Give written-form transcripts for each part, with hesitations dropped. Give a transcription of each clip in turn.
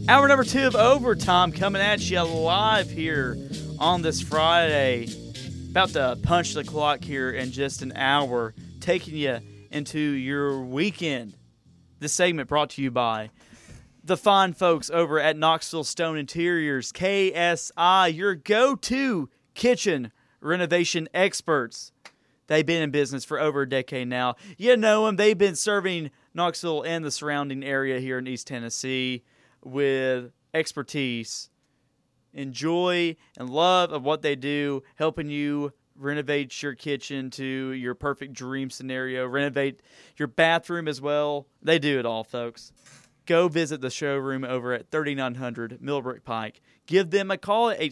Hour number 2 of Overtime coming at you live here on this Friday. About to punch the clock here in just an hour, taking you into your weekend. This segment brought to you by the fine folks over at Knoxville Stone Interiors, KSI, your go-to kitchen renovation experts. They've been in business for over a decade now. You know them. They've been serving Knoxville and the surrounding area here in East Tennessee with expertise, enjoy, and love of what they do, helping you renovate your kitchen to your perfect dream scenario, renovate your bathroom as well. They do it all, folks. Go visit the showroom over at 3900 Millbrook Pike. Give them a call at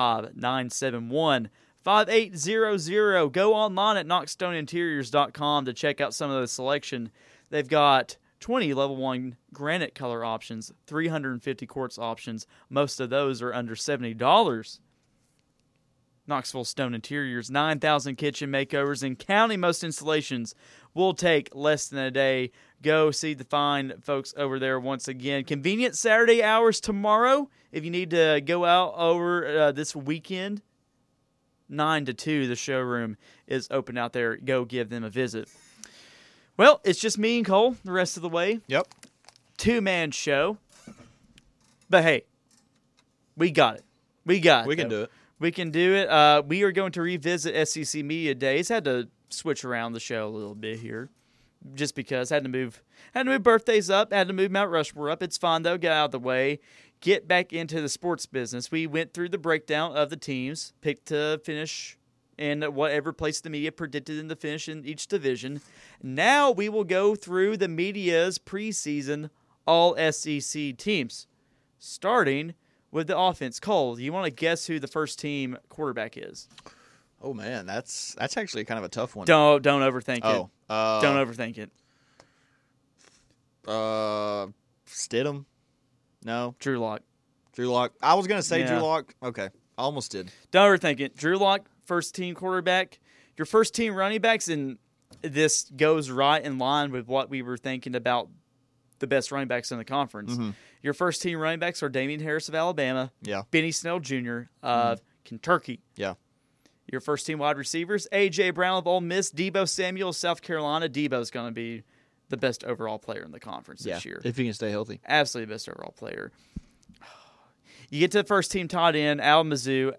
865-971-5800. Go online at knoxstoneinteriors.com to check out some of the selection. They've got 20 level 1 granite color options, 350 quartz options. Most of those are under $70. Knoxville Stone Interiors, 9,000 kitchen makeovers and counting. Most installations will take less than a day. Go see the fine folks over there once again. Convenient Saturday hours tomorrow. If you need to go out over this weekend, 9 to 2, the showroom is open out there. Go give them a visit. Well, it's just me and Cole the rest of the way. Yep. 2-man show. But hey, we got it. We can do it. We can do it. We are going to revisit SEC Media Days. Had to switch around the show a little bit here, just because had to move birthdays up. Had to move Mount Rushmore up. It's fine though. Get out of the way. Get back into the sports business. We went through the breakdown of the teams, picked to finish in whatever place the media predicted them to finish in each division. Now we will go through the media's preseason all SEC teams, starting with the offense. Cole, you want to guess who the first team quarterback is? Oh man, that's actually kind of a tough one. Don't overthink it. Don't overthink it. Stidham? No. Drew Lock. I was gonna say Drew Lock. Okay, I almost did. Don't overthink it. Drew Lock, first team quarterback. Your first team running backs, and this goes right in line with what we were thinking about the best running backs in the conference. Mm-hmm. Your first team running backs are Damian Harris of Alabama, Benny Snell Jr. of Kentucky. Yeah. Your first team wide receivers, A.J. Brown of Ole Miss, Deebo Samuel of South Carolina. Deebo's going to be the best overall player in the conference this year. If he can stay healthy. Absolutely the best overall player. You get to the first team tight end, Al Mizzou.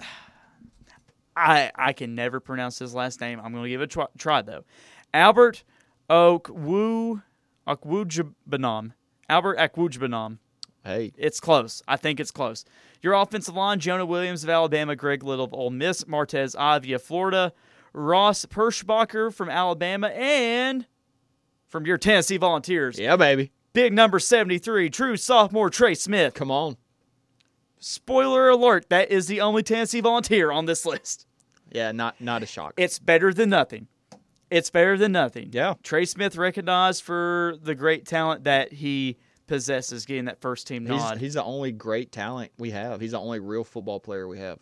I can never pronounce his last name. I'm going to give it a try, though. Albert Okwujibanam. Albert Okwujibanam. Hey. It's close. I think it's close. Your offensive line, Jonah Williams of Alabama, Greg Little of Ole Miss, Martez Ivy of Florida, Ross Perschbacher from Alabama, and from your Tennessee Volunteers. Yeah, baby. Big number 73, true sophomore Trey Smith. Come on. Spoiler alert, that is the only Tennessee Volunteer on this list. Yeah, not a shock. It's better than nothing. Yeah. Trey Smith recognized for the great talent that he possesses, getting that first team nod. He's the only great talent we have. He's the only real football player we have.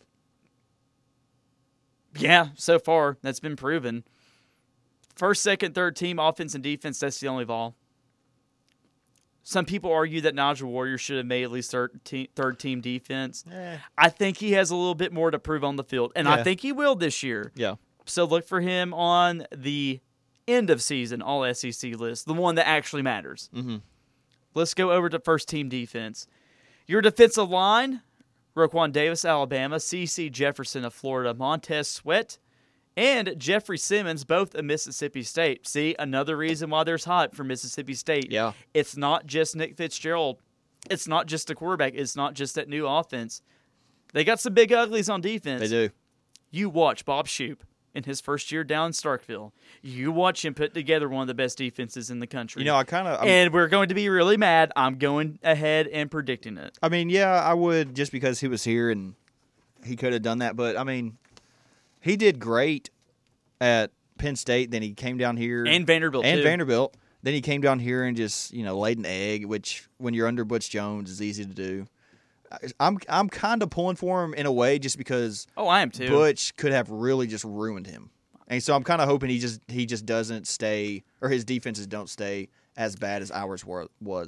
Yeah, so far, that's been proven. First, second, third team, offense and defense, that's the only Vol. Some people argue that Nigel Warrior should have made at least third team defense. I think he has a little bit more to prove on the field, and I think he will this year. Yeah. So look for him on the end of season all-SEC list, the one that actually matters. Mm-hmm. Let's go over to first team defense. Your defensive line, Roquan Davis, Alabama, C.C. Jefferson of Florida, Montez Sweat, and Jeffrey Simmons, both of Mississippi State. See, another reason why there's hype for Mississippi State. Yeah. It's not just Nick Fitzgerald. It's not just the quarterback. It's not just that new offense. They got some big uglies on defense. They do. You watch Bob Shoop in his first year down in Starkville. You watch him put together one of the best defenses in the country. You know, and we're going to be really mad. I'm going ahead and predicting it. I mean, yeah, I would, just because he was here and he could have done that. But, I mean, he did great at Penn State. Then he came down here. And Vanderbilt, too. Then he came down here and just, laid an egg, which when you're under Butch Jones is easy to do. I'm kind of pulling for him in a way, just because. Oh, I am too. Butch could have really just ruined him, and so I'm kind of hoping he just doesn't stay, or his defenses don't stay as bad as ours was.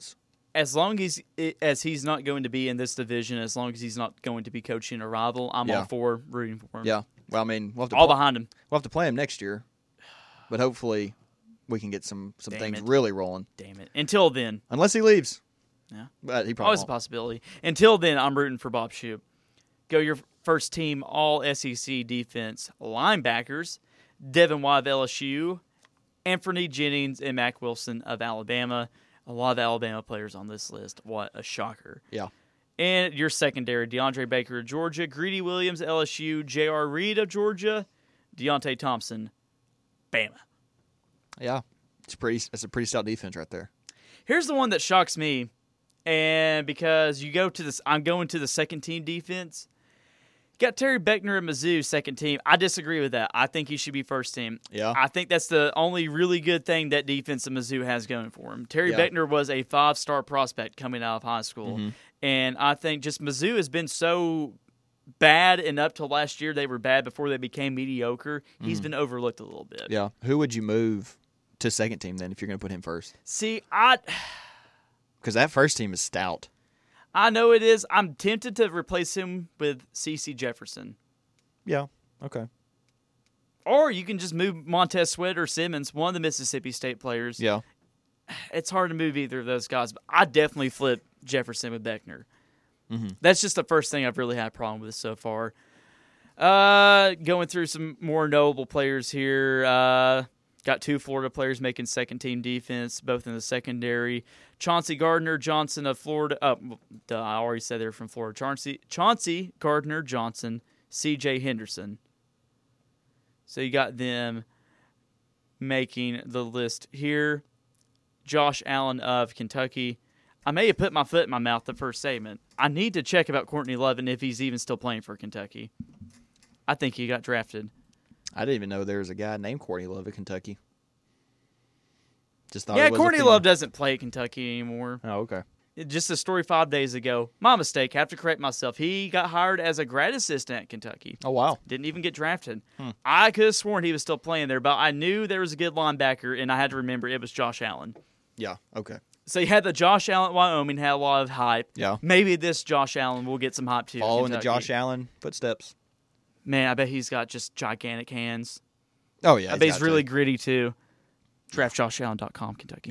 as long as he's not going to be in this division, as long as he's not going to be coaching a rival, I'm all for rooting for him. Yeah. Well, I mean, we'll have to all behind him. We'll have to play him next year, but hopefully we can get some things it. really rolling. Damn it! Until then, unless he leaves. Yeah, but he probably always won't. a possibility. Until then, I'm rooting for Bob Shoop. Go your first team All SEC defense linebackers: Devin White of LSU, Anthony Jennings, and Mac Wilson of Alabama. A lot of Alabama players on this list. What a shocker! Yeah. And your secondary: DeAndre Baker of Georgia, Greedy Williams, LSU, J.R. Reed of Georgia, Deontay Thompson, Bama. Yeah, it's a pretty stout defense right there. Here's the one that shocks me, and because you go to this, I'm going to the second team defense. You got Terry Beckner at Mizzou, second team. I disagree with that. I think he should be first team. Yeah, I think that's the only really good thing that defense of Mizzou has going for him. Terry Beckner was a 5-star prospect coming out of high school, and I think just Mizzou has been so bad, and up till last year they were bad before they became mediocre. He's been overlooked a little bit. Yeah, who would you move to second team then if you're going to put him first? See, because that first team is stout. I know it is. I'm tempted to replace him with C.C. Jefferson. Yeah, okay. Or you can just move Montez Sweat or Simmons, one of the Mississippi State players. Yeah. It's hard to move either of those guys, but I definitely flip Jefferson with Beckner. That's just the first thing I've really had a problem with so far. Going through some more notable players here. Got 2 Florida players making second-team defense, both in the secondary. Chauncey Gardner-Johnson of Florida. I already said they're from Florida. Chauncey Gardner-Johnson, C.J. Henderson. So you got them making the list here. Josh Allen of Kentucky. I may have put my foot in my mouth the first statement. I need to check about Courtney Love and if he's even still playing for Kentucky. I think he got drafted. I didn't even know there was a guy named Courtney Love at Kentucky. Just thought Yeah, it was Courtney Love doesn't play at Kentucky anymore. Oh, okay. Just a story 5 days ago. My mistake. Have to correct myself. He got hired as a grad assistant at Kentucky. Oh, wow. Didn't even get drafted. I could have sworn he was still playing there, but I knew there was a good linebacker, and I had to remember it was Josh Allen. Yeah, okay. So you had the Josh Allen at Wyoming, had a lot of hype. Yeah. Maybe this Josh Allen will get some hype too. Following the Josh Allen footsteps. Man, I bet he's got just gigantic hands. Oh, yeah. I bet he's really gritty too. DraftJoshAllen.com, Kentucky.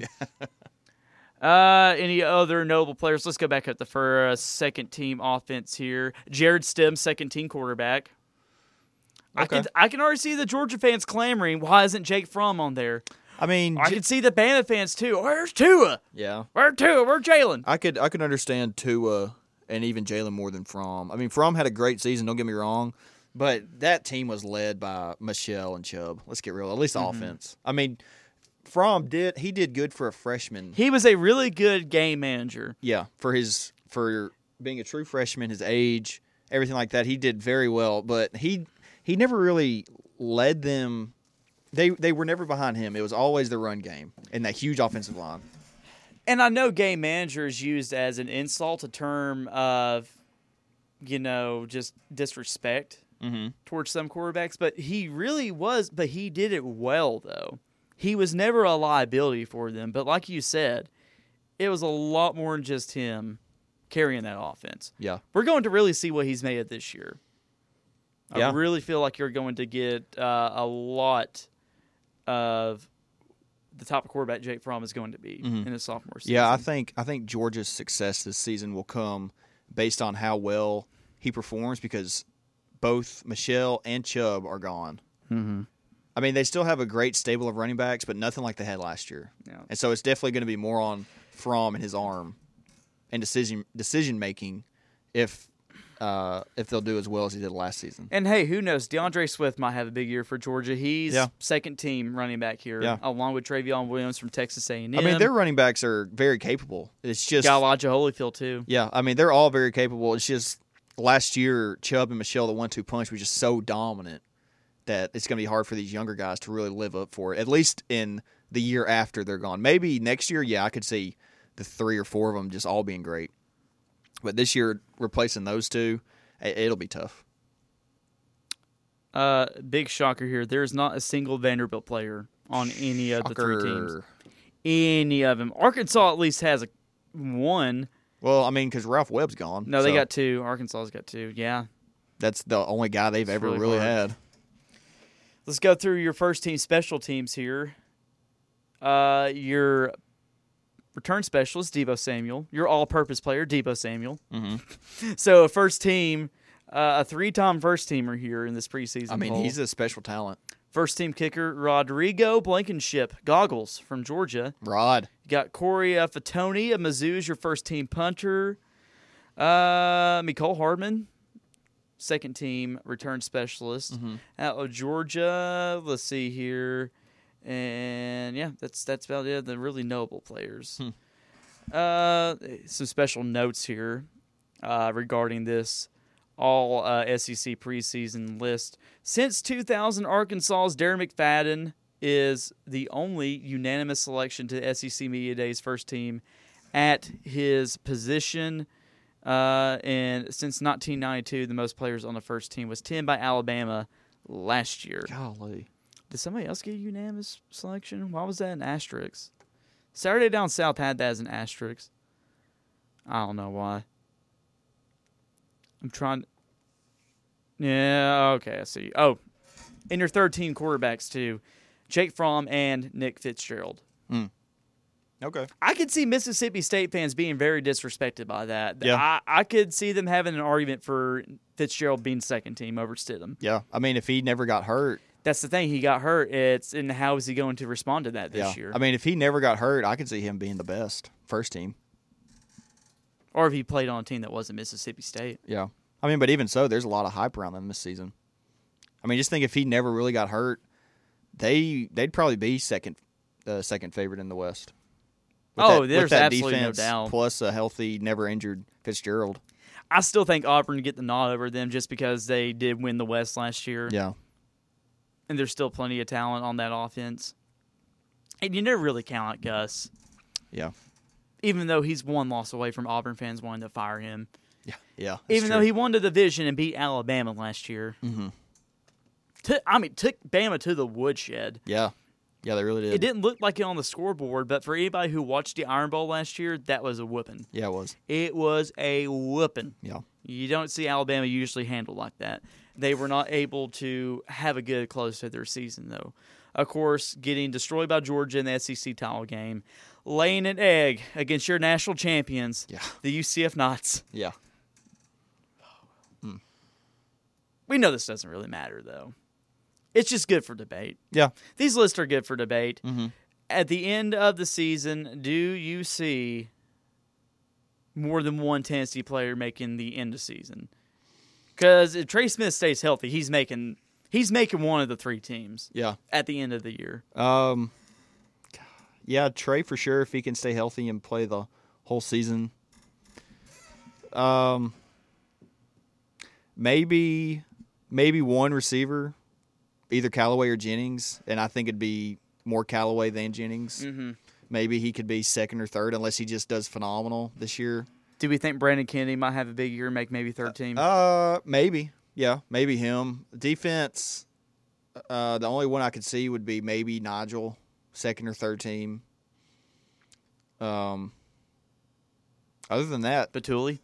Any other notable players? Let's go back up for a second team offense here. Jared Stem, second team quarterback. Okay. I can already see the Georgia fans clamoring. Why isn't Jake Fromm on there? I mean, I can see the Bama fans too. Where's Tua? Yeah. Where's Tua? Where's Jalen? I could understand Tua and even Jalen more than Fromm. I mean, Fromm had a great season, don't get me wrong, but that team was led by Michelle and Chubb. Let's get real. At least offense. I mean, Fromm did good for a freshman. He was a really good game manager. Yeah, for being a true freshman, his age, everything like that, he did very well, but he never really led them. They were never behind him. It was always the run game and that huge offensive line. And I know game manager is used as an insult, a term of, just disrespect towards some quarterbacks. But he really was, but he did it well, though. He was never a liability for them. But like you said, it was a lot more than just him carrying that offense. Yeah. We're going to really see what he's made of this year. Yeah. I really feel like you're going to get a lot of the type of quarterback Jake Fromm is going to be in his sophomore season. Yeah, I think Georgia's success this season will come based on how well he performs because both Michelle and Chubb are gone. Mm-hmm. I mean, they still have a great stable of running backs, but nothing like they had last year. Yeah. And so it's definitely going to be more on Fromm and his arm and decision making if they'll do as well as he did last season. And hey, who knows? DeAndre Swift might have a big year for Georgia. He's second team running back here, along with Travion Williams from Texas A&M. I mean, their running backs are very capable. It's just got Elijah Holyfield too. Yeah, I mean, they're all very capable. It's just last year, Chubb and Michelle, the 1-2 punch, was just so dominant that it's going to be hard for these younger guys to really live up for it, at least in the year after they're gone. Maybe next year, I could see the 3 or 4 of them just all being great. But this year, replacing those two, it'll be tough. Big shocker here. There's not a single Vanderbilt player on any of the 3 teams. Any of them. Arkansas at least has one. Well, I mean, because Ralph Webb's gone. No, they so got two. Arkansas's got two. Yeah. That's the only guy they've ever really hard. had. Let's go through your first team special teams here. Your return specialist, Deebo Samuel. Your all-purpose player, Deebo Samuel. Mm-hmm. So a first team, a three-time first-teamer here in this preseason I mean, poll. he's a special talent. First team kicker, Rodrigo Blankenship, Goggles from Georgia. Rod. You got Corey Fatoni of Mizzou is your first team punter. Mecole Hardman, second team return specialist. Mm-hmm. Out of Georgia, let's see here. And yeah, that's about it. The really notable players. Some special notes here regarding this all SEC preseason list. Since 2000, Arkansas's Darren McFadden is the only unanimous selection to the SEC Media Days first team at his position. And since 1992, the most players on the first team was 10 by Alabama last year. Golly. Did somebody else get a unanimous selection? Why was that an asterisk? Saturday Down South had that as an asterisk. I don't know why. I'm trying. Yeah, okay, I see. Oh, and your third team quarterbacks too, Jake Fromm and Nick Fitzgerald. Okay. I could see Mississippi State fans being very disrespected by that. Yeah. I could see them having an argument for Fitzgerald being second team over Stidham. Yeah. I mean, if he never got hurt. That's the thing. He got hurt. And how is he going to respond to that this year? I mean, if he never got hurt, I could see him being the best first team. Or if he played on a team that wasn't Mississippi State. Yeah. I mean, but even so, there's a lot of hype around them this season. I mean, just think if he never really got hurt, they'd probably be second favorite in the West. There's absolutely no doubt. Plus a healthy, never injured Fitzgerald. I still think Auburn get the nod over them just because they did win the West last year. Yeah. And there's still plenty of talent on that offense. And you never really count out Gus. Yeah. Even though he's one loss away from Auburn fans wanting to fire him. Yeah. Yeah. Even though he won the division and beat Alabama last year. Mm-hmm. Took Bama to the woodshed. Yeah. Yeah, they really did. It didn't look like it on the scoreboard, but for anybody who watched the Iron Bowl last year, that was a whooping. Yeah, it was. It was a whooping. Yeah. You don't see Alabama usually handled like that. They were not able to have a good close to their season, though. Of course, getting destroyed by Georgia in the SEC title game, laying an egg against your national champions, the UCF Knots. Yeah. We know this doesn't really matter, though. It's just good for debate. Yeah. These lists are good for debate. Mm-hmm. At the end of the season, do you see more than one Tennessee player making the end of season? Because if Trey Smith stays healthy, he's making one of the three teams. Yeah. At the end of the year. Yeah, Trey for sure if he can stay healthy and play the whole season. Maybe one receiver, either Callaway or Jennings, and I think it'd be more Callaway than Jennings. Mm-hmm. Maybe he could be second or third unless he just does phenomenal this year. Do we think Brandon Kennedy might have a big year and make maybe third team? Maybe. Yeah, maybe him. Defense, the only one I could see would be maybe Nigel, second or third team. Other than that, Batuli?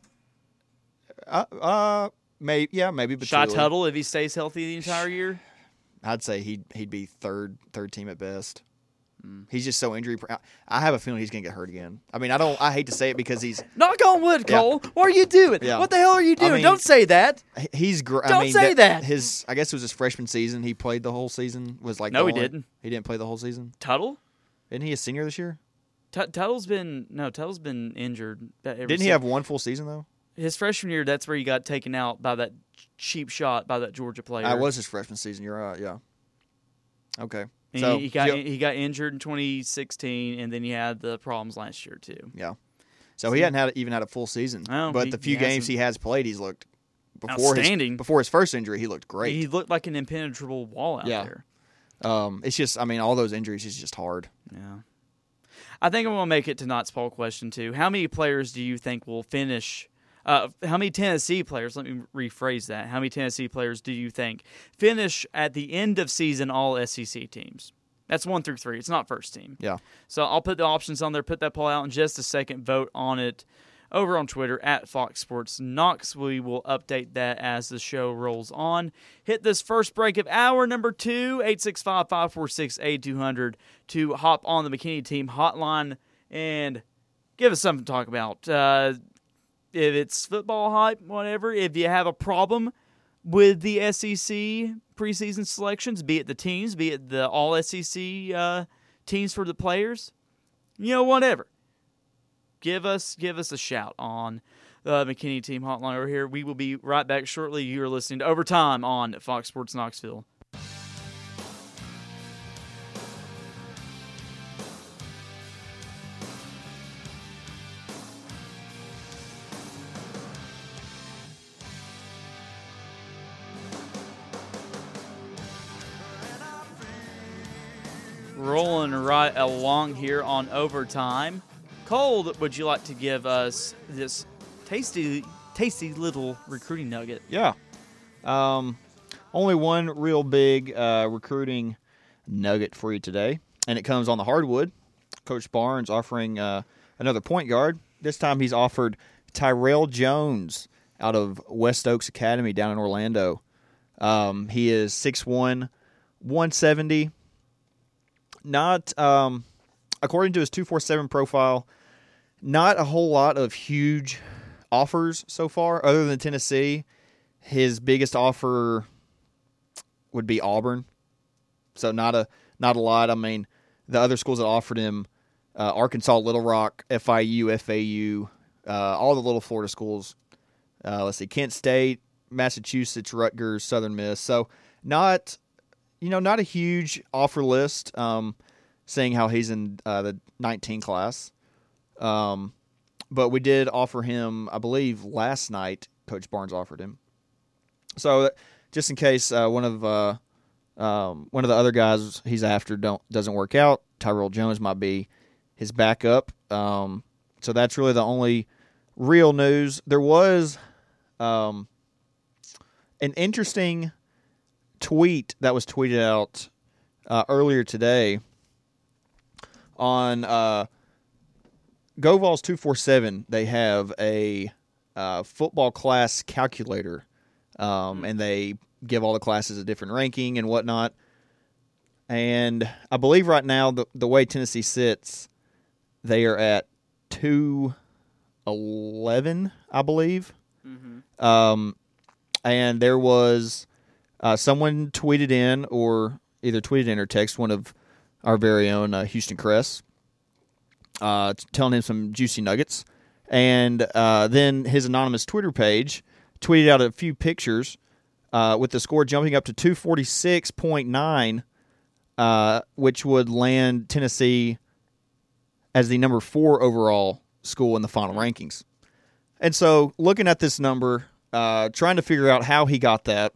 maybe Batuli. Shy Tuttle if he stays healthy the entire year? I'd say he'd be third team at best. He's just so injury. I have a feeling he's gonna get hurt again. I mean, I hate to say it because he's knock on wood, Cole. Yeah. What are you doing? Yeah. What the hell are you doing? I mean, don't say that. He's great. Don't say that. I guess it was his freshman season. He played the whole season. No, he didn't. He didn't play the whole season. Tuttle? Isn't he a senior this year? Tuttle's been injured. Didn't he have one full season though? His freshman year, that's where he got taken out by that cheap shot by that Georgia player. That was his freshman season. You're right. Yeah. Okay. And so he got injured in 2016, and then he had the problems last year too. Yeah. So he hadn't even had a full season. No, but the few games he has played, he's looked outstanding. Before his first injury, he looked great. He looked like an impenetrable wall out there. It's just, I mean, all those injuries is just hard. Yeah. I think I'm going to make it to Knott's poll question too. How many players do you think will finish? How many Tennessee players? Let me rephrase that. How many Tennessee players do you think finish at the end of season all SEC teams? That's 1 through 3. It's not first team. Yeah. So I'll put the options on there, put that poll out in just a second. Vote on it over on Twitter at Fox Sports Knox. We will update that as the show rolls on. Hit this first break of hour number 2, 865-546-8200 to hop on the McKinney team hotline and give us something to talk about. If it's football hype, whatever. If you have a problem with the SEC preseason selections, be it the teams, be it the all-SEC teams for the players, whatever. Give us a shout on the McKinney team hotline over here. We will be right back shortly. You are listening to Overtime on Fox Sports Knoxville. Rolling right along here on Overtime. Cole, would you like to give us this tasty little recruiting nugget? Yeah. Only one real big recruiting nugget for you today, and it comes on the hardwood. Coach Barnes offering another point guard. This time he's offered Tyrell Jones out of West Oaks Academy down in Orlando. He is 6'1", 170. Not, according to his 247 profile, not a whole lot of huge offers so far, other than Tennessee. His biggest offer would be Auburn, so not a lot. I mean, the other schools that offered him, Arkansas, Little Rock, FIU, FAU, all the little Florida schools. Let's see, Kent State, Massachusetts, Rutgers, Southern Miss. So not a huge offer list, seeing how he's in the 19 class. But we did offer him, I believe, last night. Coach Barnes offered him. So just in case one of the other guys he's after doesn't work out, Tyrell Jones might be his backup. So that's really the only real news. There was an interesting tweet that was tweeted out earlier today on GoVols 247. They have a football class calculator, and they give all the classes a different ranking and whatnot. And I believe right now the way Tennessee sits, they are at 211, I believe. Mm-hmm. And there was someone tweeted in, or either tweeted in or text one of our very own Houston Cress, telling him some juicy nuggets. And then his anonymous Twitter page tweeted out a few pictures with the score jumping up to 246.9, which would land Tennessee as the number 4 overall school in the final rankings. And so looking at this number, trying to figure out how he got that.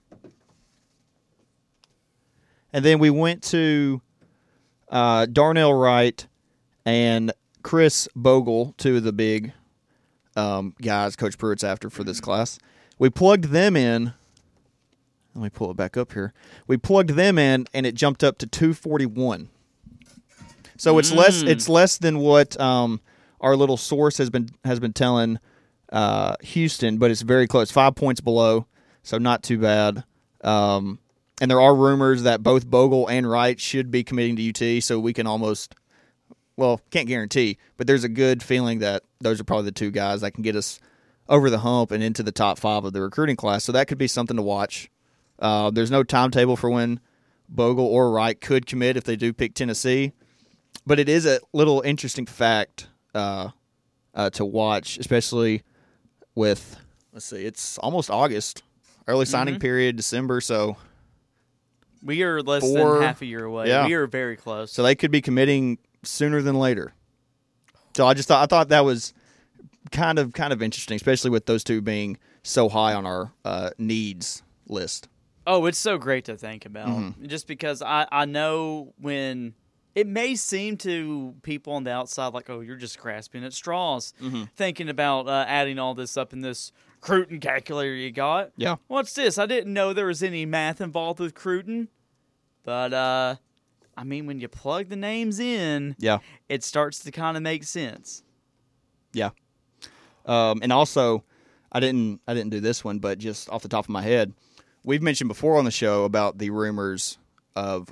And then we went to Darnell Wright and Chris Bogle, two of the big guys Coach Pruitt's after for this class. We plugged them in. Let me pull it back up here. We plugged them in, and it jumped up to 241. So it's less than what our little source has been telling Houston, but it's very close. 5 points below, so not too bad. And there are rumors that both Bogle and Wright should be committing to UT, so we can almost, can't guarantee, but there's a good feeling that those are probably the two guys that can get us over the hump and into the top 5 of the recruiting class. So that could be something to watch. There's no timetable for when Bogle or Wright could commit if they do pick Tennessee, but it is a little interesting fact to watch, especially with, it's almost August, early signing period, December, so we are less than half a year away. Yeah. We are very close. So they could be committing sooner than later. So I thought that was kind of interesting, especially with those two being so high on our needs list. Oh, it's so great to think about. Just because I know when it may seem to people on the outside like, oh, you're just grasping at straws, thinking about adding all this up in this Cruton calculator you got. Yeah. What's this? I didn't know there was any math involved with Cruton, but I mean, when you plug the names in, Yeah. it starts to kind of make sense. Yeah. And also, I didn't do this one, but just off the top of my head, we've mentioned before on the show about the rumors of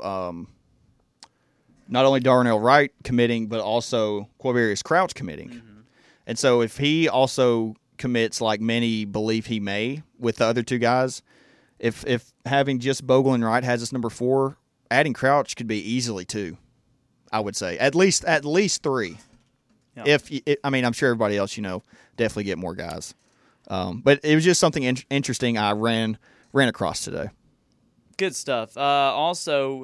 not only Darnell Wright committing, but also Quavarius Crouch committing. Mm-hmm. And so if he also commits like many believe he may with the other two guys, if having just Bogle and Wright has us number 4, adding Crouch could be easily 2, I would say. At least 3. Yeah. I'm sure everybody else, definitely get more guys. But it was just something interesting I ran across today. Good stuff. Also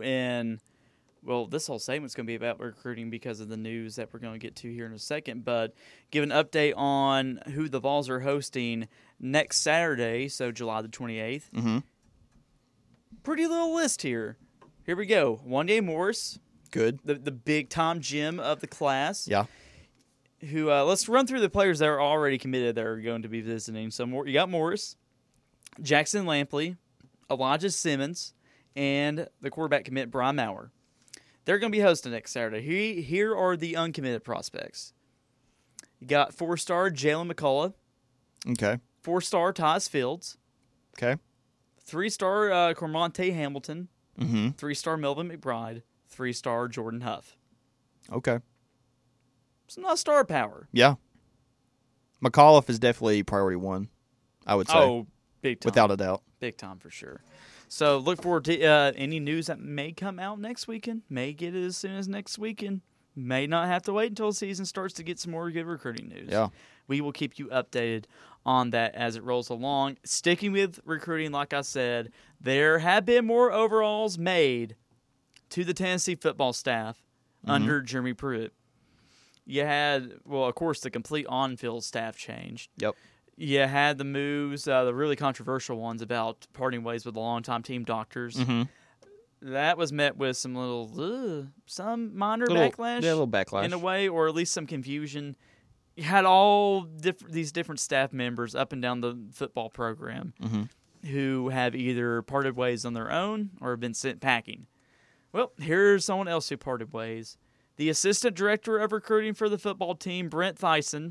this whole segment's going to be about recruiting because of the news that we're going to get to here in a second. But give an update on who the Vols are hosting next Saturday, so July the 28th. Mm-hmm. Pretty little list here. Here we go. Wanya Morris. Good. The big-time gem of the class. Yeah. Who let's run through the players that are already committed that are going to be visiting. So you got Morris, Jackson Lampley, Elijah Simmons, and the quarterback commit Brian Maurer. They're going to be hosting next Saturday. Here are the uncommitted prospects. You got 4-star Jalen McCullough. Okay. 4-star Tyus Fields. Okay. 3-star Cormonte Hamilton. Mm-hmm. 3-star Melvin McBride. 3-star Jordan Huff. Okay. It's not star power. Yeah. McAuliffe is definitely priority 1, I would say. Oh, big time. Without a doubt. Big time for sure. So look forward to any news that may come out next weekend. May get it as soon as next weekend. May not have to wait until the season starts to get some more good recruiting news. Yeah. We will keep you updated on that as it rolls along. Sticking with recruiting, like I said, there have been more overalls made to the Tennessee football staff under Jeremy Pruitt. You had, of course, the complete on-field staff changed. Yep. You had the moves, the really controversial ones about parting ways with the longtime team doctors. Mm-hmm. That was met with some some minor backlash. Yeah, a little backlash. In a way, or at least some confusion. You had all these different staff members up and down the football program who have either parted ways on their own or have been sent packing. Well, here's someone else who parted ways. The assistant director of recruiting for the football team, Brent Thiessen.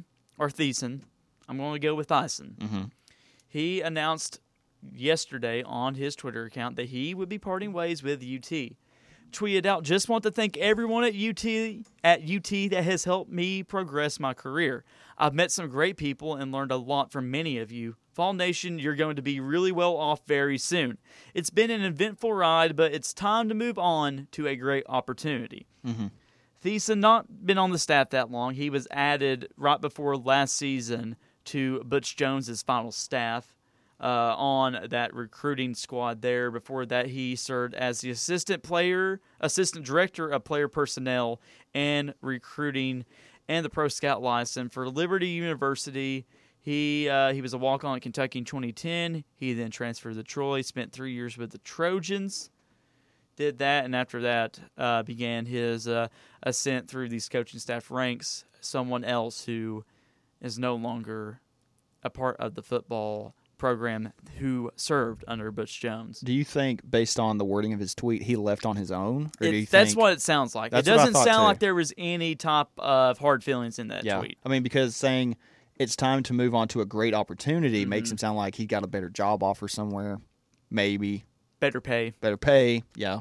I'm going to go with Thiessen. Mm-hmm. He announced yesterday on his Twitter account that he would be parting ways with UT. Tweeted out, just want to thank everyone at UT that has helped me progress my career. I've met some great people and learned a lot from many of you. Fall Nation, you're going to be really well off very soon. It's been an eventful ride, but it's time to move on to a great opportunity. Mm-hmm. Thiessen not been on the staff that long. He was added right before last season to Butch Jones's final staff on that recruiting squad there. Before that, he served as the assistant director of player personnel and recruiting and the pro scout license for Liberty University. He was a walk-on at Kentucky in 2010. He then transferred to Troy, spent 3 years with the Trojans. Did that, and after that began his ascent through these coaching staff ranks. Someone else who is no longer a part of the football program who served under Butch Jones. Do you think, based on the wording of his tweet, he left on his own? Or do you that's think, what it sounds like. It doesn't sound like there was any type of hard feelings in that tweet. I mean, because saying it's time to move on to a great opportunity makes him sound like he got a better job offer somewhere, maybe. Better pay, yeah.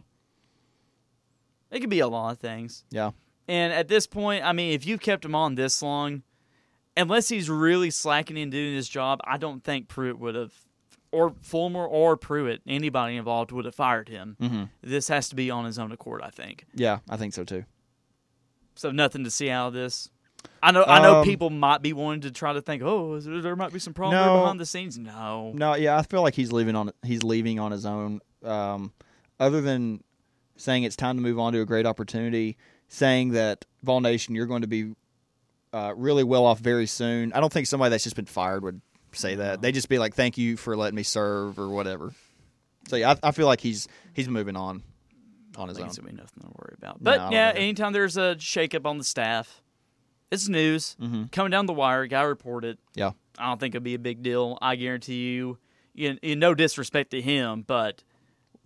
It could be a lot of things. Yeah. And at this point, I mean, if you've kept him on this long, unless he's really slacking in doing his job, I don't think Pruitt would have, or Fulmer or Pruitt, anybody involved would have fired him. Mm-hmm. This has to be on his own accord, I think. Yeah, I think so too. So nothing to see out of this. I know people might be wanting to try to think, there might be some problem there behind the scenes. No, yeah, I feel like he's leaving on his own. Other than saying it's time to move on to a great opportunity, saying that Vol Nation, you're going to be really well off very soon. I don't think somebody that's just been fired would say that. They just be like, "Thank you for letting me serve" or whatever. So yeah, I feel like he's moving on his own. It's going to be nothing to worry about. But anytime there's a shakeup on the staff, it's news coming down the wire. Guy reported. Yeah, I don't think it'll be a big deal. I guarantee you, no disrespect to him, but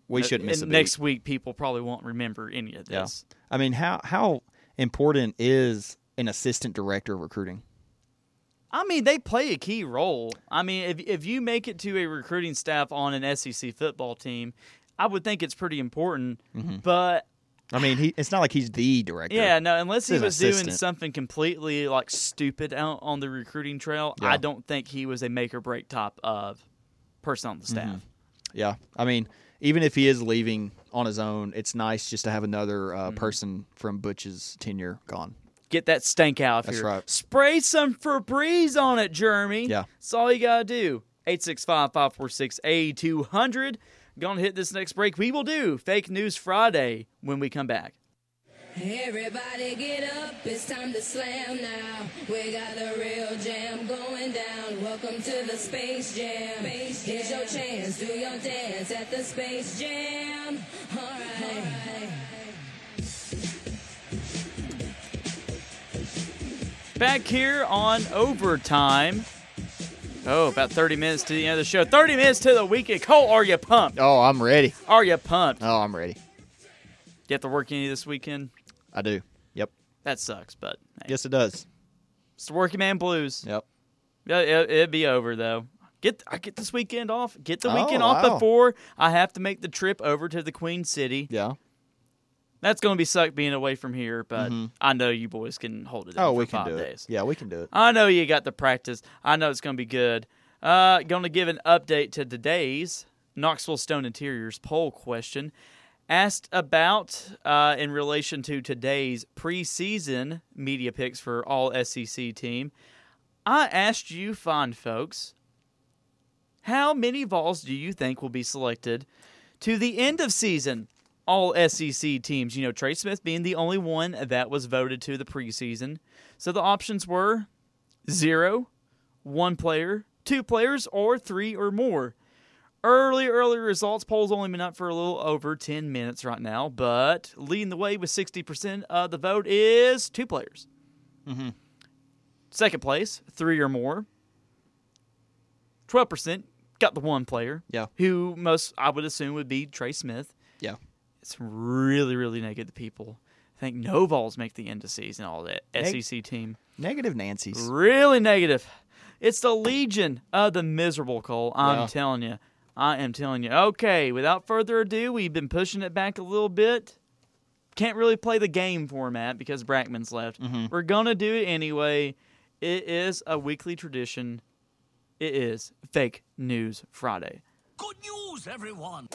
We shouldn't miss a beat. Next week, people probably won't remember any of this. Yeah. I mean, how important is an assistant director of recruiting? I mean, they play a key role. I mean, if you make it to a recruiting staff on an SEC football team, I would think it's pretty important. Mm-hmm. But I mean, it's not like he's the director. yeah, no, unless he He's an was doing assistant. something completely like stupid out on the recruiting trail, Yeah. I don't think he was a make or break type of person on the staff. Yeah. I mean, even if he is leaving on his own, it's nice just to have another person from Butch's tenure gone. Get that stank out of That's here. right. Spray some Febreze on it, Jeremy. Yeah. That's all you got to do. 865-546-8200. Gonna hit this next break. We will do Fake News Friday when we come back. Everybody get up, it's time to slam now. We got the real jam going down. Welcome to the Space Jam. Here's your chance, do your dance at the Space Jam. All right. Back here on Overtime. Oh, about 30 minutes to the end of the show. 30 minutes to the weekend. Cole, are you pumped? Oh, I'm ready. Are you pumped? Oh, I'm ready. You have to work any this weekend? I do. Yep. That sucks, but hey, Yes, it does. it's the working man blues. Yep. Yeah, it'd be over though. I get this weekend off. Get the weekend Oh, off wow. before I have to make the trip over to the Queen City. Yeah. That's going to be suck being away from here, but I know you boys can hold it down Oh, for we can 5 do days. it. Yeah, we can do it. I know you got the practice. I know it's going to be good. Going to give an update to today's Knoxville Stone Interiors poll question. Asked about in relation to today's preseason media picks for all SEC team. I asked you fine folks, how many Vols do you think will be selected to the end of season all SEC teams? You know, Trey Smith being the only one that was voted to the preseason. So the options were 0, 1 player, 2 players, or 3 or more. Early results. Poll's only been up for a little over 10 minutes right now, but leading the way with 60% of the vote is 2 players. Mm-hmm. Second place, 3 or more. 12% got the 1 player. Yeah. Who most, I would assume, would be Trey Smith. Yeah. It's really negative people. I think no Vols make the end of season, all that SEC team. Negative Nancy's. Really negative. It's the Legion of the Miserable, Cole. I'm Yeah. telling you. I am telling you. Okay, without further ado, we've been pushing it back a little bit. Can't really play the game format because Brackman's left. We're going to do it anyway. It is a weekly tradition. It is Fake News Friday. Good news, everyone!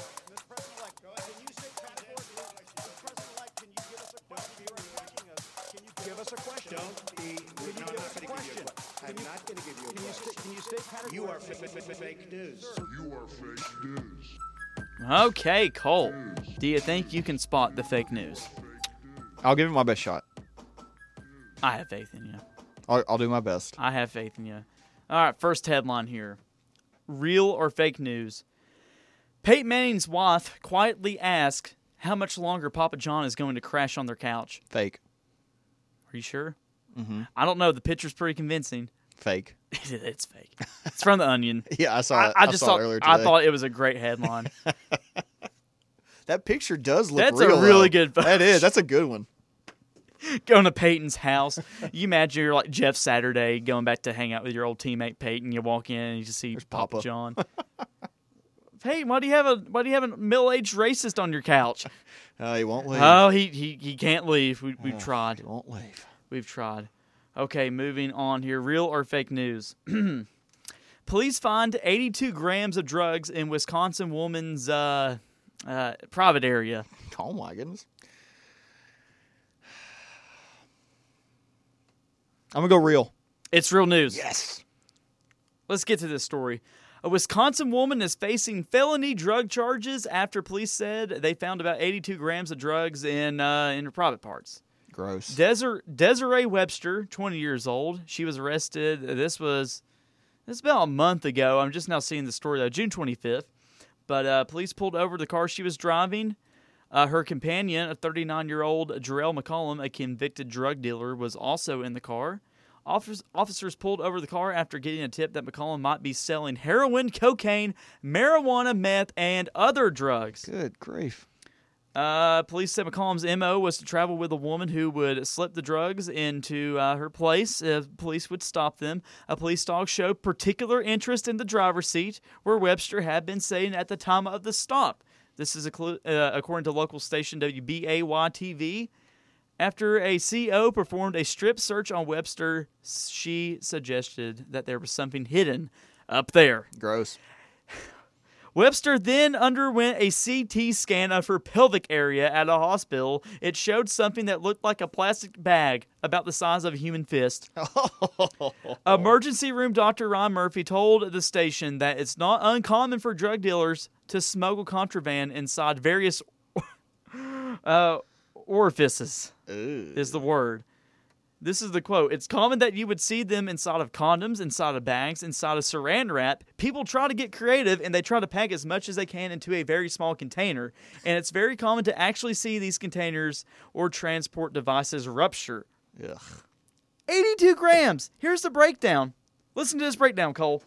Give us a question. I'm not going to give you a question. I'm not going to give you a question. Can you state category? You are fake news. Okay, Cole. Do you think you can spot the fake news? I'll give it my best shot. I have faith in you. I'll do my best. I have faith in you. All right, first headline here. Real or fake news? Peyton Manning's wife quietly asked how much longer Papa John is going to crash on their couch. Fake. Are you sure? I don't know. The picture's pretty convincing. Fake. It's fake. It's from The Onion. Yeah, I saw it. I just saw thought it earlier today. I thought it was a great headline. That picture does look That's a real. really though. good photo. That is. That's a good one. Going to Peyton's house. You imagine you're like Jeff Saturday going back to hang out with your old teammate Peyton. You walk in and you just see Papa Papa. John. Peyton, why do you have a middle-aged racist on your couch? He won't leave. Oh, he can't leave. We've tried. He won't leave. We've tried. Okay, moving on here. Real or fake news? Police find 82 grams of drugs in Wisconsin woman's private area. Oh my goodness. I'm gonna go real. It's real news. Yes. Let's get to this story. A Wisconsin woman is facing felony drug charges after police said they found about 82 grams of drugs in her private parts. Gross. Desiree Webster, 20 years old. She was arrested. This was about a month ago. I'm just now seeing the story, though. June 25th. But police pulled over the car she was driving. Her companion, a 39-year-old Jarrell McCollum, a convicted drug dealer, was also in the car. Officers pulled over the car after getting a tip that McCollum might be selling heroin, cocaine, marijuana, meth, and other drugs. Good grief. Police said McCollum's MO was to travel with a woman who would slip the drugs into her place if police would stop them. A police dog showed particular interest in the driver's seat, where Webster had been sitting at the time of the stop. This is according to local station WBAY-TV. After a CO performed a strip search on Webster, she suggested that there was something hidden up there. Gross. Webster then underwent a CT scan of her pelvic area at a hospital. It showed something that looked like a plastic bag about the size of a human fist. Emergency room doctor Ron Murphy told the station that it's not uncommon for drug dealers to smuggle contraband inside various orifices, is the word. This is the quote. It's common that you would see them inside of condoms, inside of bags, inside of saran wrap. People try to get creative, and they try to pack as much as they can into a very small container. And it's very common to actually see these containers or transport devices rupture. Ugh. 82 grams. Here's the breakdown. Listen to this breakdown, Cole.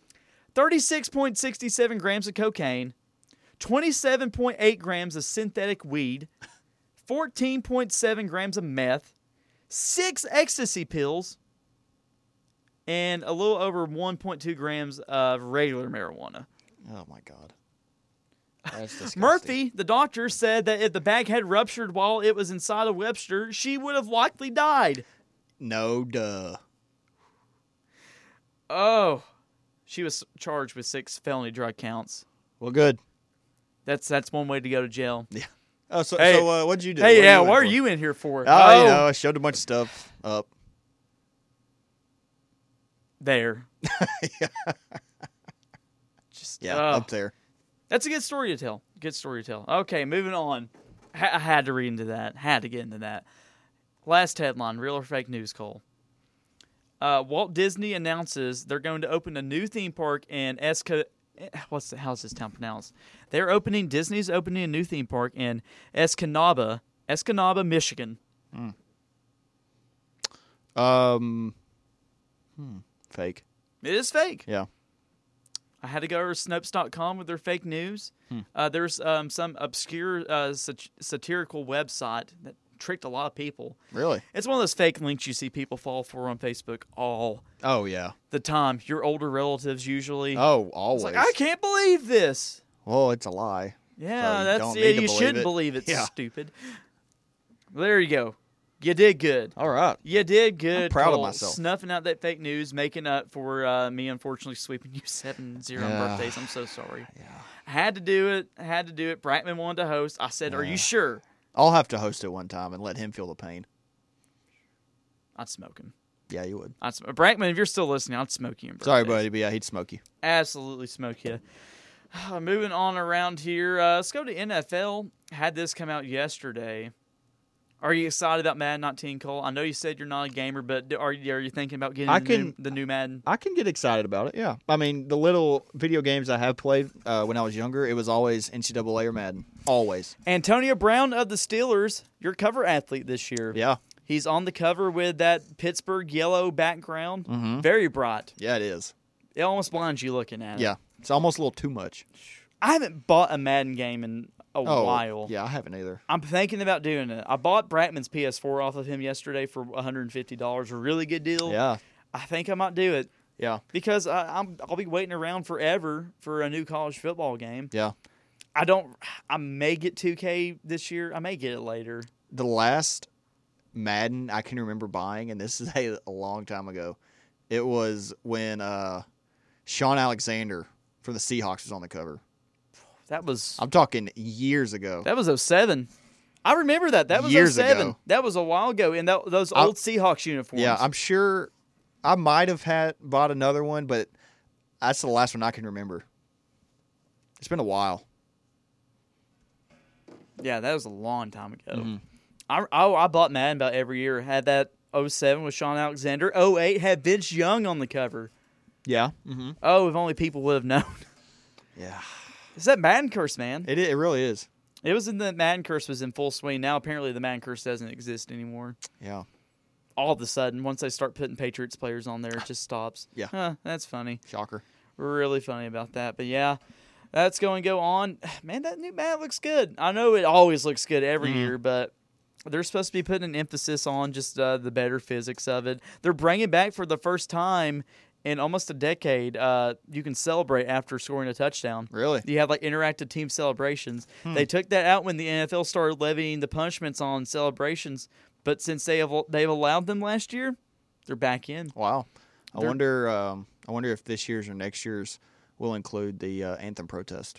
36.67 grams of cocaine, 27.8 grams of synthetic weed, 14.7 grams of meth, 6 ecstasy pills, and a little over 1.2 grams of regular marijuana. Oh, my God. That's disgusting. Murphy, the doctor, said that if the bag had ruptured while it was inside of Webster, she would have likely died. No duh. Oh. She was charged with 6 felony drug counts. Well, good. That's one way to go to jail. Yeah. Oh, so Hey. what'd you do? Hey, yeah, what what are you in here for? Oh, you know, I showed a bunch of stuff up. There. Yeah, Oh. up there. That's a good story to tell. Good story to tell. Okay, moving on. I had to read into that. Had to get into that. Last headline, real or fake news, Cole. Walt Disney announces they're going to open a new theme park in how's this town pronounced? Disney's opening a new theme park in Escanaba, Michigan. Fake. It is fake. Yeah. I had to go over to Snopes.com with their fake news. There's some obscure satirical website that tricked a lot of people. Really? It's one of those fake links you see people fall for on Facebook all Oh, yeah. the time. Your older relatives usually. Oh, always. It's like, I can't believe this. Well, it's a lie. Yeah, So you don't need to you believe shouldn't it. believe it's Yeah. stupid. Well, there you go. You did good. All right. You did good. I'm proud of Cole, myself. Snuffing out that fake news, making up for me unfortunately sweeping you 7-0 on Yeah. birthdays. I'm so sorry. Yeah. I had to do it. Brackman wanted to host. I said, "Are you sure?" I'll have to host it one time and let him feel the pain. I'd smoke him. Yeah, you would. Brackman, if you're still listening, I'd smoke you. Sorry, buddy, but yeah, he'd smoke you. Absolutely smoke you. Moving on around here, let's go to NFL. Had this come out yesterday. Are you excited about Madden 19, Cole? I know you said you're not a gamer, but are you thinking about getting the new Madden? I can get excited about it, yeah. I mean, the little video games I have played when I was younger, it was always NCAA or Madden. Always. Antonio Brown of the Steelers, your cover athlete this year. Yeah. He's on the cover with that Pittsburgh yellow background. Mm-hmm. Very bright. Yeah, it is. It almost blinds you looking at it. Yeah. It's almost a little too much. I haven't bought a Madden game in a while. Yeah, I haven't either. I'm thinking about doing it. I bought Brackman's PS4 off of him yesterday for $150. A really good deal. Yeah. I think I might do it Yeah. because I'll be waiting around forever for a new college football game. Yeah. I may get 2K this year. I may get it later. The last Madden I can remember buying, and this is a long time ago, it was when Sean Alexander for the Seahawks was on the cover. That was I'm talking years ago. 07. I remember that. That was Years 07. ago. That was a while ago. And those old Seahawks uniforms. Yeah, I'm sure I might have bought another one, but that's the last one I can remember. It's been a while. Yeah, that was a long time ago. Mm-hmm. I bought Madden about every year. Had that 07 with Sean Alexander. 08 had Vince Young on the cover. Yeah. Mm-hmm. Oh, if only people would have known. Yeah. Is that Madden curse, man? It really is. It was in the Madden curse was in full swing. Now apparently the Madden curse doesn't exist anymore. Yeah. all of a sudden, once they start putting Patriots players on there, it just stops. Yeah. Huh, that's funny. Shocker. Really funny about that. But yeah, that's going to go on. Man, that new mat looks good. I know it always looks good every year, but they're supposed to be putting an emphasis on just the better physics of it. They're bringing back for the first time in almost a decade, you can celebrate after scoring a touchdown. Really? You have like interactive team celebrations. They took that out when the NFL started levying the punishments on celebrations, but since they've allowed them last year, they're back in. Wow. I wonder if this year's or next year's will include the anthem protest.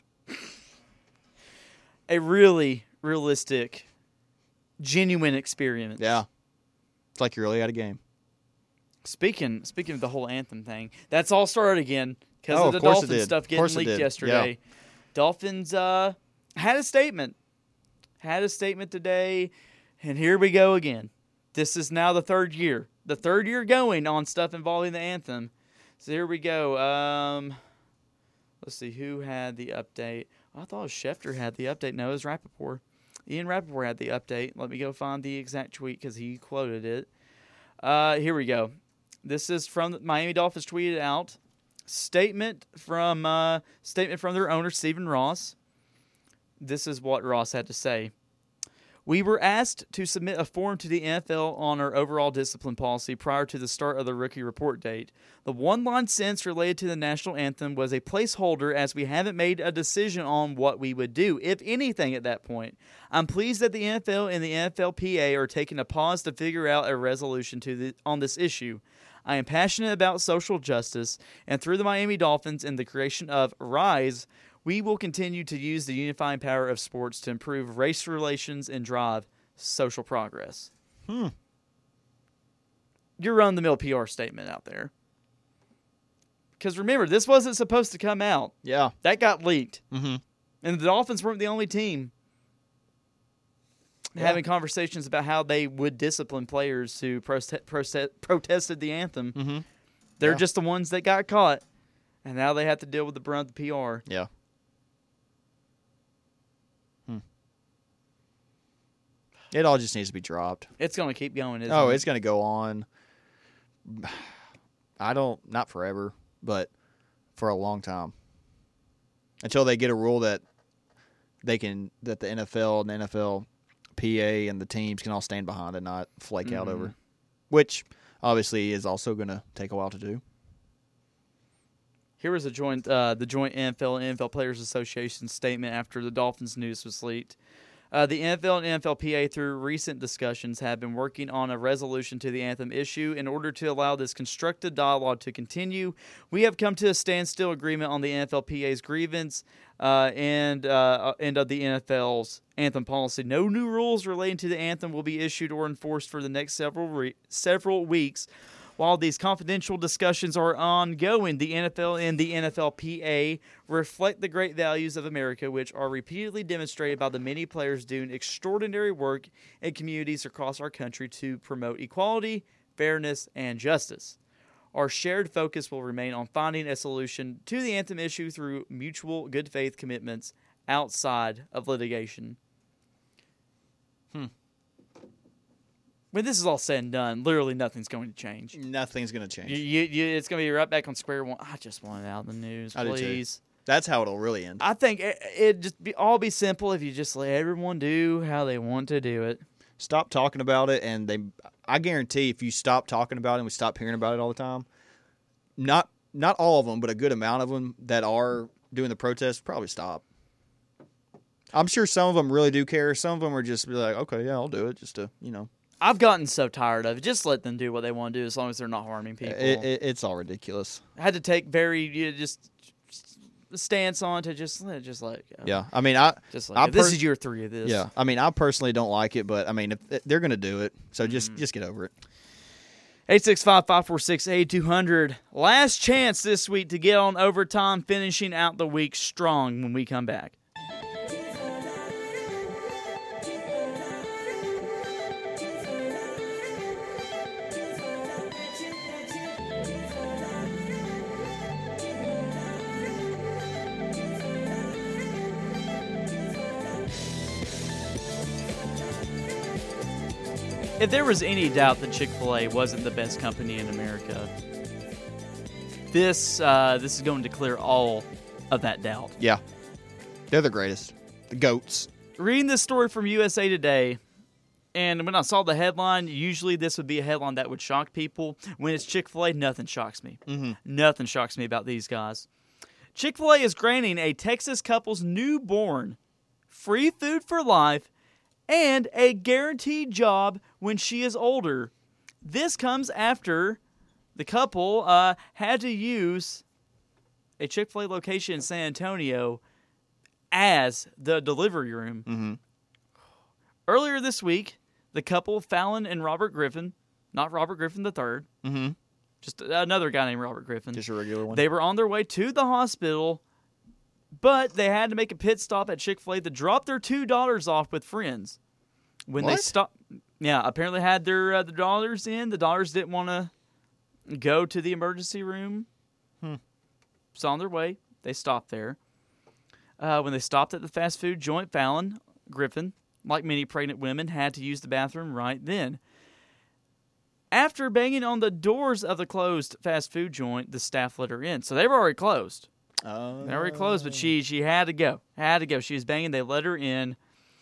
A really realistic, genuine experience. Yeah. It's like you're really at a game. Speaking of the whole anthem thing, that's all started again because Oh, of the of course it Dolphins did. stuff Of getting course it leaked did. yesterday. Dolphins had a statement. Had a statement today, and here we go again. This is now the third year. The third year going on stuff involving the anthem. So here we go. Let's see who had the update. I thought Schefter had the update. No, it was Rappaport. Ian Rappaport had the update. Let me go find the exact tweet because he quoted it. Here we go. This is from the Miami Dolphins tweeted out. Statement from their owner, Stephen Ross. This is what Ross had to say. We were asked to submit a form to the NFL on our overall discipline policy prior to the start of the rookie report date. The one-line sentence related to the national anthem was a placeholder as we haven't made a decision on what we would do, if anything, at that point. I'm pleased that the NFL and the NFLPA are taking a pause to figure out a resolution on this issue. I am passionate about social justice, and through the Miami Dolphins and the creation of RISE, we will continue to use the unifying power of sports to improve race relations and drive social progress. Your run-of-the-mill PR statement out there. Because remember, this wasn't supposed to come out. Yeah. That got leaked. Mm-hmm. And the Dolphins weren't the only team having conversations about how they would discipline players who protested the anthem. Mm-hmm. They're just the ones that got caught. And now they have to deal with the brunt of the PR. Yeah. It all just needs to be dropped. It's going to keep going, isn't Oh, it? it's going to go on. Not forever, but for a long time. Until they get a rule that the NFL and NFLPA and the teams can all stand behind and not flake out over. Which obviously is also going to take a while to do. Here was the joint NFL and NFL Players Association statement after the Dolphins news was leaked. The NFL and NFLPA, through recent discussions, have been working on a resolution to the anthem issue. In order to allow this constructive dialogue to continue, we have come to a standstill agreement on the NFLPA's grievance and of the NFL's anthem policy. No new rules relating to the anthem will be issued or enforced for the next several weeks. While these confidential discussions are ongoing, the NFL and the NFLPA reflect the great values of America, which are repeatedly demonstrated by the many players doing extraordinary work in communities across our country to promote equality, fairness, and justice. Our shared focus will remain on finding a solution to the anthem issue through mutual good faith commitments outside of litigation. When this is all said and done, literally nothing's going to change. Nothing's going to change. It's going to be right back on square one. I just want it out of the news, I do too. please. That's how it'll really end. I think it'd just all be simple if you just let everyone do how they want to do it. Stop talking about it, and I guarantee if you stop talking about it and we stop hearing about it all the time, not all of them, but a good amount of them that are doing the protests probably stop. I'm sure some of them really do care. Some of them are just be like, okay, yeah, I'll do it just to, I've gotten so tired of it. Just let them do what they want to do as long as they're not harming people. It's all ridiculous. I had to take just stance on to just let it go. Yeah, I mean, this is year 3 of this. Yeah, I mean, I personally don't like it, but I mean, if they're going to do it, so just get over it. 865-546-8200. Last chance this week to get on overtime, finishing out the week strong when we come back. If there was any doubt that Chick-fil-A wasn't the best company in America, this is going to clear all of that doubt. Yeah. They're the greatest. The GOATs. Reading this story from USA Today, and when I saw the headline, usually this would be a headline that would shock people. When it's Chick-fil-A, nothing shocks me. Nothing shocks me about these guys. Chick-fil-A is granting a Texas couple's newborn free food for life and a guaranteed job when she is older. This comes after the couple had to use a Chick-fil-A location in San Antonio as the delivery room. Earlier this week, the couple, Fallon and Robert Griffin, not Robert Griffin III, just another guy named Robert Griffin. Just a regular one. They were on their way to the hospital, but they had to make a pit stop at Chick-fil-A to drop their $2 off with friends. When they What? stopped, apparently had their the dollars in. The dollars didn't want to go to the emergency room. So on their way, they stopped there. When they stopped at the fast food joint, Fallon Griffin, like many pregnant women, had to use the bathroom right then. After banging on the doors of the closed fast food joint, the staff let her in. So they were already closed. They were already closed, but she had to go. She was banging. They let her in.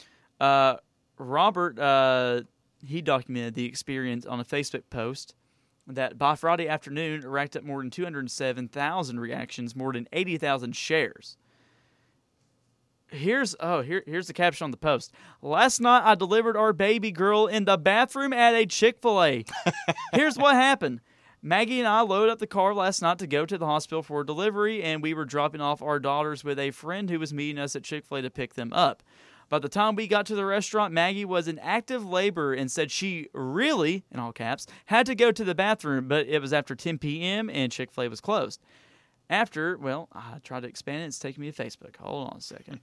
Robert, he documented the experience on a Facebook post that by Friday afternoon racked up more than 207,000 reactions, more than 80,000 shares. Here's the caption on the post. Last night I delivered our baby girl in the bathroom at a Chick-fil-A. Here's what happened. Maggie and I loaded up the car last night to go to the hospital for delivery, and we were dropping off our daughters with a friend who was meeting us at Chick-fil-A to pick them up. By the time we got to the restaurant, Maggie was in active labor and said she really, in all caps, had to go to the bathroom, but it was after 10 p.m. and Chick-fil-A was closed. After, I tried to expand it. It's taking me to Facebook. Hold on a second.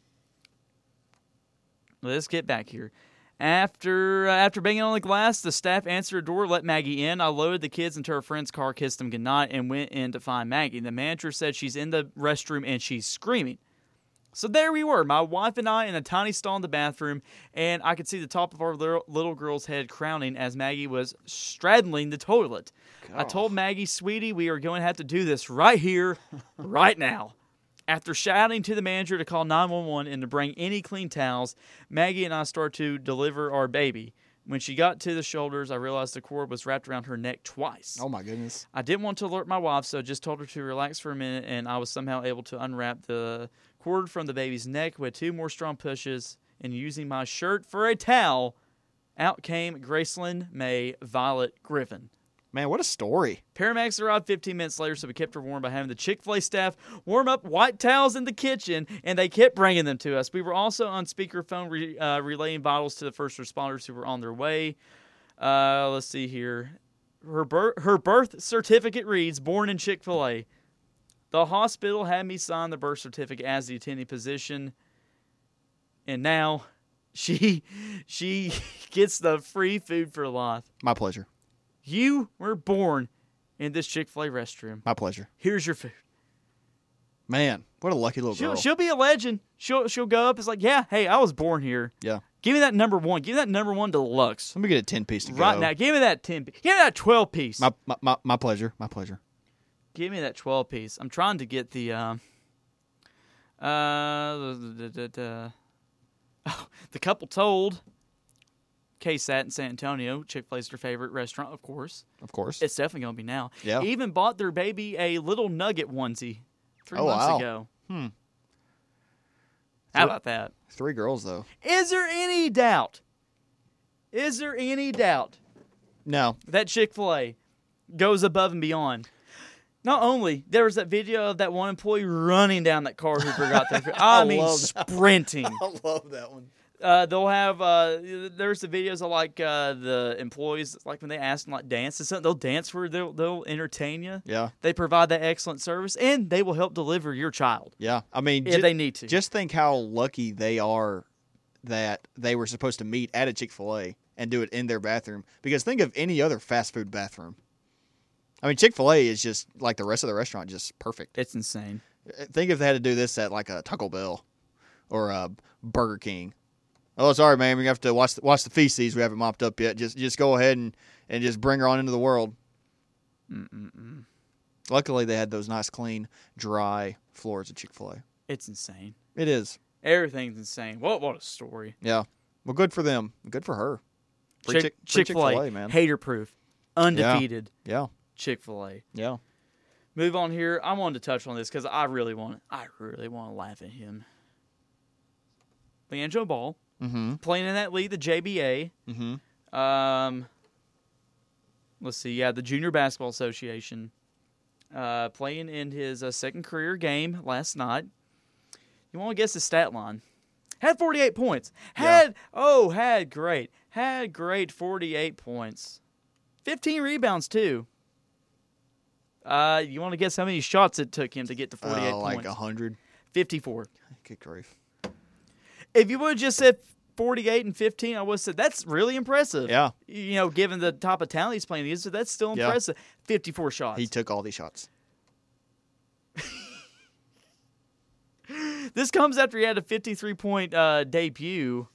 Let's get back here. After banging on the glass, the staff answered a door, let Maggie in. I loaded the kids into her friend's car, kissed them goodnight, and went in to find Maggie. The manager said she's in the restroom and she's screaming. So there we were, my wife and I in a tiny stall in the bathroom, and I could see the top of our little girl's head crowning as Maggie was straddling the toilet. I told Maggie, sweetie, we are going to have to do this right here, right now. After shouting to the manager to call 911 and to bring any clean towels, Maggie and I started to deliver our baby. When she got to the shoulders, I realized the cord was wrapped around her neck twice. Oh, my goodness. I didn't want to alert my wife, so I just told her to relax for a minute, and I was somehow able to unwrap the cord from the baby's neck with 2 more strong pushes, and using my shirt for a towel, out came Gracelyn May Violet Griffin. Man, what a story. Paramedics arrived 15 minutes later, so we kept her warm by having the Chick-fil-A staff warm up white towels in the kitchen, and they kept bringing them to us. We were also on speakerphone relaying bottles to the first responders who were on their way. Let's see here. Her birth certificate reads, born in Chick-fil-A. The hospital had me sign the birth certificate as the attending physician, and now she gets the free food for life. My pleasure. You were born in this Chick-fil-A restroom. My pleasure. Here's your food. Man, what a lucky little girl. She'll be a legend. She'll go up. It's like, yeah, hey, I was born here. Yeah. Give me that number 1. Give me that number 1 deluxe. Let me get a 10-piece to go. Right now. Give me that 10 piece. Give me that 12 piece. My pleasure. My pleasure. Give me that 12 piece. I'm trying to get the the couple told KSAT in San Antonio, Chick-fil-A's their favorite restaurant, of course. Of course. It's definitely going to be now. Yeah. Even bought their baby a little nugget onesie 3 Oh, months wow. ago. Hmm. How about that? 3 girls, though. Is there any doubt? No. That Chick-fil-A goes above and beyond? Not only, there was that video of that one employee running down that car who forgot their food. I mean, love that. sprinting. I love that one. They'll have, there's the videos of like the employees, like when they ask them like dance and something, they'll dance where they'll entertain you. Yeah. They provide that excellent service, and they will help deliver your child. Yeah. I mean, If they need to. Just think how lucky they are that they were supposed to meet at a Chick-fil-A and do it in their bathroom. Because think of any other fast food bathroom. I mean, Chick-fil-A is just, like the rest of the restaurant, just perfect. It's insane. Think if they had to do this at, like, a Taco Bell or a Burger King. Oh, sorry, man. We have to watch the feces. We haven't mopped up yet. Just go ahead and just bring her on into the world. Luckily, they had those nice, clean, dry floors at Chick-fil-A. It's insane. It is. Everything's insane. What a story. Yeah. Well, good for them. Good for her. Free free Chick-fil-A, man. Hater-proof. Undefeated. Yeah. Chick-fil-A. Yeah. Move on here. I wanted to touch on this because I really want to laugh at him. Leandro Ball, playing in that league, the JBA. Let's see. Yeah, the Junior Basketball Association. Playing in his second career game last night. You want to guess his stat line? Had 48 points. Had great 48 points. 15 rebounds too. You want to guess how many shots it took him to get to 48 points? Like 100. 54. Good grief. If you would have just said 48 and 15, I would have said that's really impressive. Yeah. Given the type of talent he's playing against, that's still impressive. 54 shots. He took all these shots. This comes after he had a 53-point debut.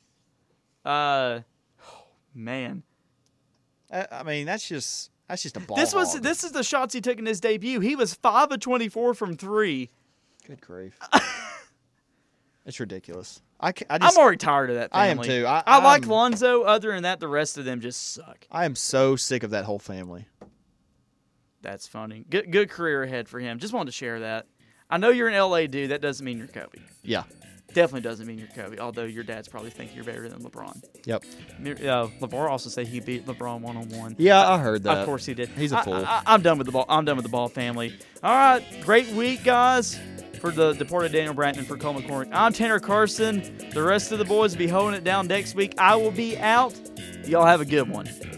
Man. I mean, that's just a ball. This hog. is the shots he took in his debut. He was 5 of 24 from 3. Good grief. It's ridiculous. I'm already tired of that family. I am too. I like Lonzo. Other than that, the rest of them just suck. I am so sick of that whole family. That's funny. Good career ahead for him. Just wanted to share that. I know you're an LA dude. That doesn't mean you're Kobe. Yeah. Definitely doesn't mean you're Kobe, although your dads probably think you're better than LeBron. Yep. LeVar also said he beat LeBron one-on-one. Yeah, I heard that. Of course he did. He's a fool. I'm done with the ball. I'm done with the Ball family. All right, great week, guys. For the deported Daniel Bratton, for Cole McCormick, I'm Tanner Carson. The rest of the boys will be holding it down next week. I will be out. Y'all have a good one.